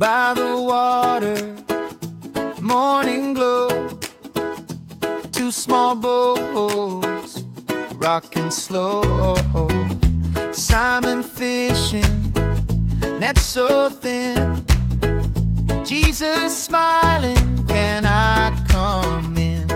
by the water, morning glow. Two small boats, rocking slow. Simon fishing, net so thin. Jesus smiling, can I come in?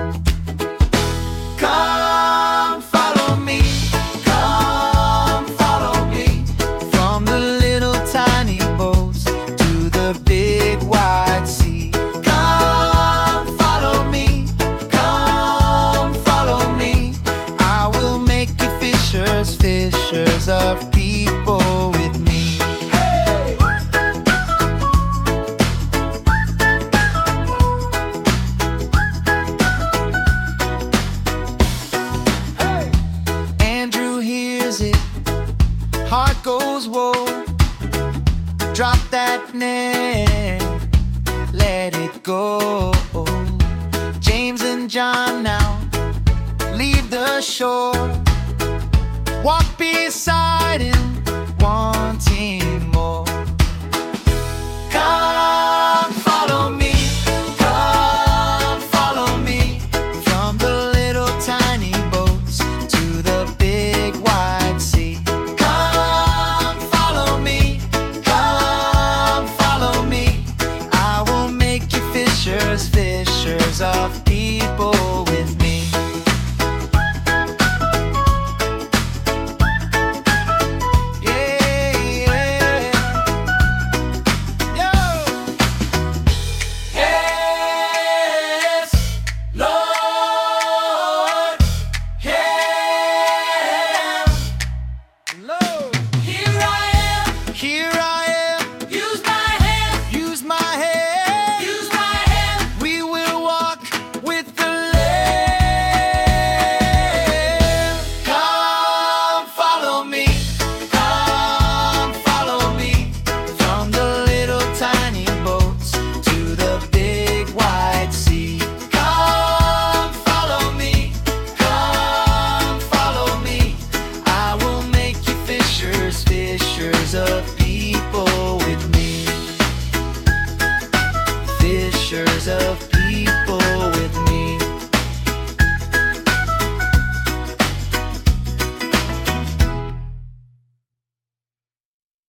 Come follow me, come follow me. From the little tiny boats to the big wide sea. Come follow me, come follow me. I will make you fishers, fishers of people with me. Heart goes whoa, drop that net, let it go. James and John now leave the shore, walk beside him, wanting more. Come follow me, come follow me. From the little tiny boats to the big wide sea. Fishers of people.